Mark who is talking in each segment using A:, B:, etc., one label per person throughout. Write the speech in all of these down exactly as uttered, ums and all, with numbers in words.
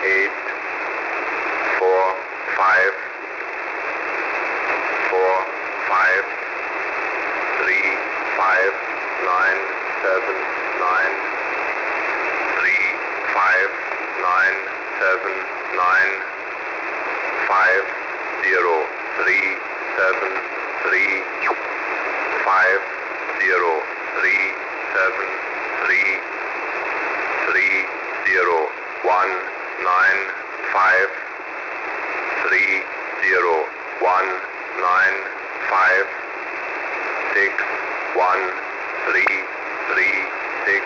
A: eight, four, five, four, five, three, five, nine, seven, nine, three, five, nine, seven, nine, five, zero, three, seven, three, five, zero, three, seven, three, three, zero, one, nine, five, three, zero, one, nine, five, six, one, three, three, six,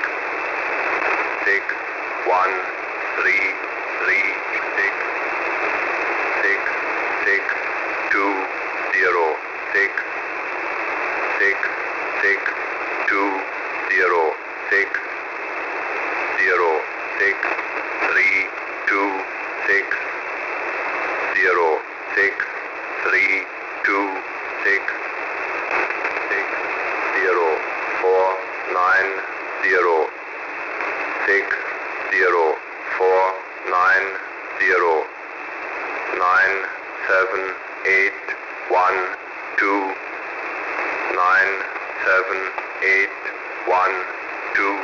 A: six, one, three, three, six, six, six, two, zero, six, six, six, two, zero, six, zero, six, three, two, six, zero, six, three, two, six, six, zero, four, nine, zero, six, zero, four, nine, zero, nine, seven, eight, one, two, nine, seven, eight, one, two,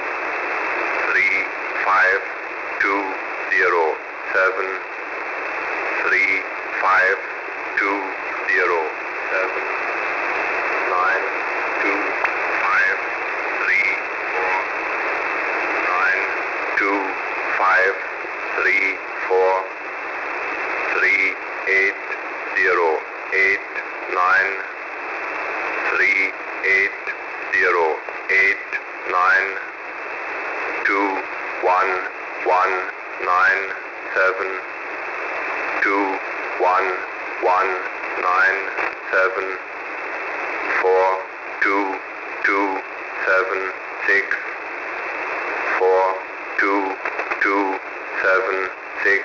A: three, five, two, zero, seven, three, five, two, zero, seven, nine, two, five, three, four, nine, two, five, three, four, three, eight, zero, eight, nine, three, eight, zero, eight, nine, two, one, one, nine, seven, two, one, one, nine, seven, four, two, two, seven, six, four, two, two, seven, six,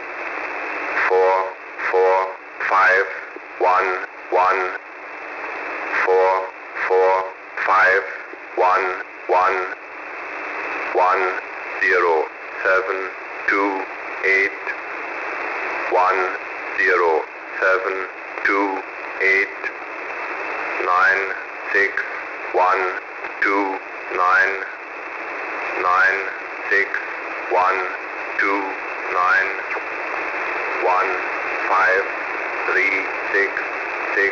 A: four, four, five, one, one, four, four, five, one, one, one, zero, seven, two, eight, one, zero, seven, two, eight, nine, six, one, two, nine, nine, six, one, two, nine, one, five, three, six, six,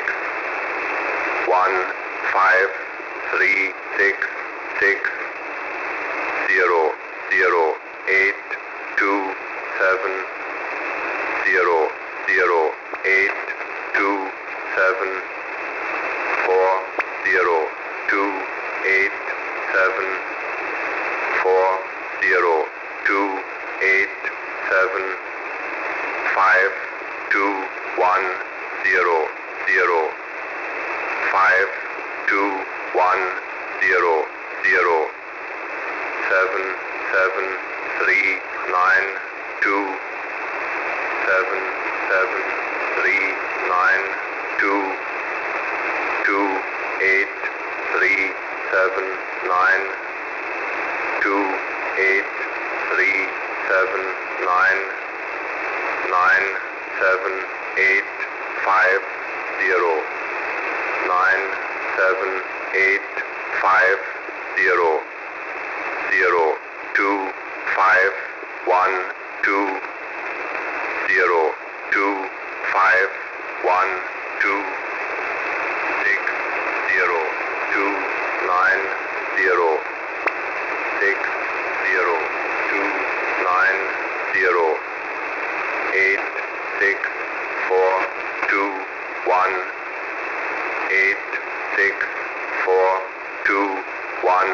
A: one, five, three, six, six, zero, zero, eight, two, seven, zero, zero, eight, two, seven, four, zero, two, eight, seven, four, zero, two, eight, seven, five, two, one, zero, zero, five, two, one, zero, zero, seven, seven, three, nine, two, seven, seven, three, nine, two, two, eight, three, seven, nine, two, eight, three, seven, nine, nine, seven, eight, five, zero, nine, seven, eight, five, zero, zero, two, five, one, two, zero, two, five, one, two, six, zero, two, nine, zero, six, zero, two, nine, zero, eight, six, four, two, one, eight, six, four, two, one,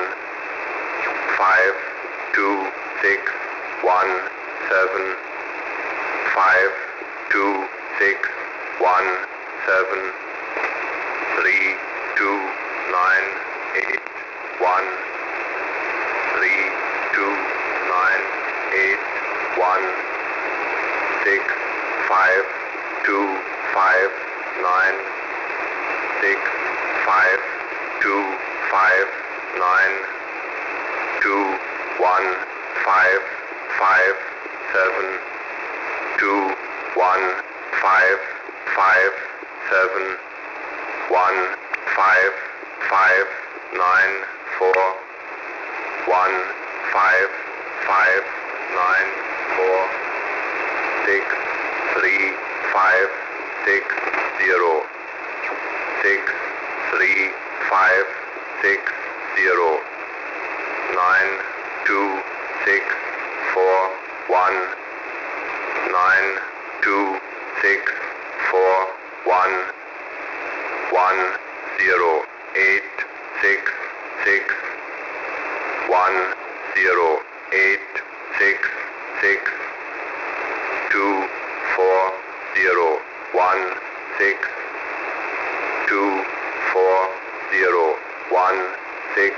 A: five, two, six, one, seven, five, two, six, one, seven, three, two, nine, eight, one, three, two, nine, eight, one, six, five, two, five, nine, six, five, two, five, nine, two, one, five, five, seven, two, one, five, five, seven, one, five, five, nine, four, one, five, five, nine, four, six, three, five, six, zero, six, three, five, six, zero, nine, two, six, four, one, nine, two, six, four, one, one, zero, eight, six, six, one, zero, eight, six, six, two, four, zero, one, six, two, four, zero, one, six,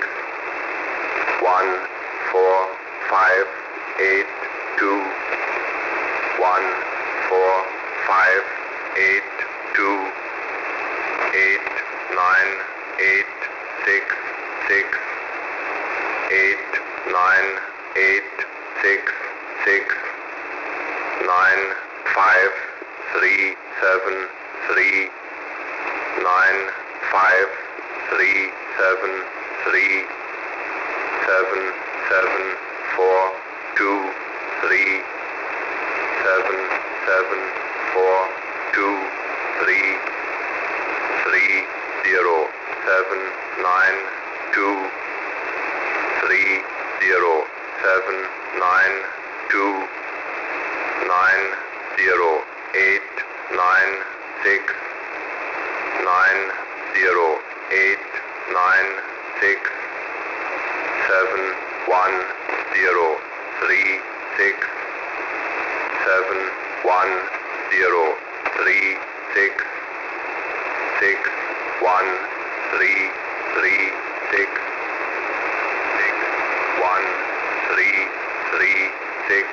A: one, four, five, eight, two, one, four, five, eight, two, eight, nine, eight, six, six, eight, nine, eight, six, six, nine, five, three, seven, three, nine, five, three, seven, three, seven, seven, four, two, three, seven, seven, four, two, three, three, zero, seven, nine, two, three, zero, seven, nine, two, nine, zero, eight, nine, six, nine, zero, eight, nine, six, seven, one, zero, three, six, seven, one, zero, three, six, six, one, three, three, six, six, one, three, three, six,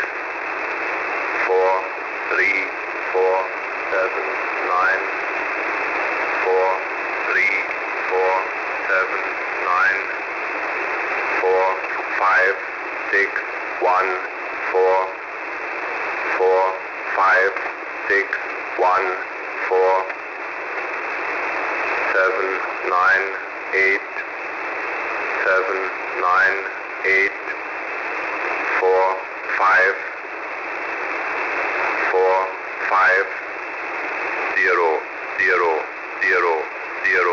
A: four, three, four, seven, nine, four, three, four, seven, nine, four, five, six, one, four, four, five, six, one, four, seven, nine, eight, seven, nine, eight, four, five, four, five, zero, zero, zero, zero.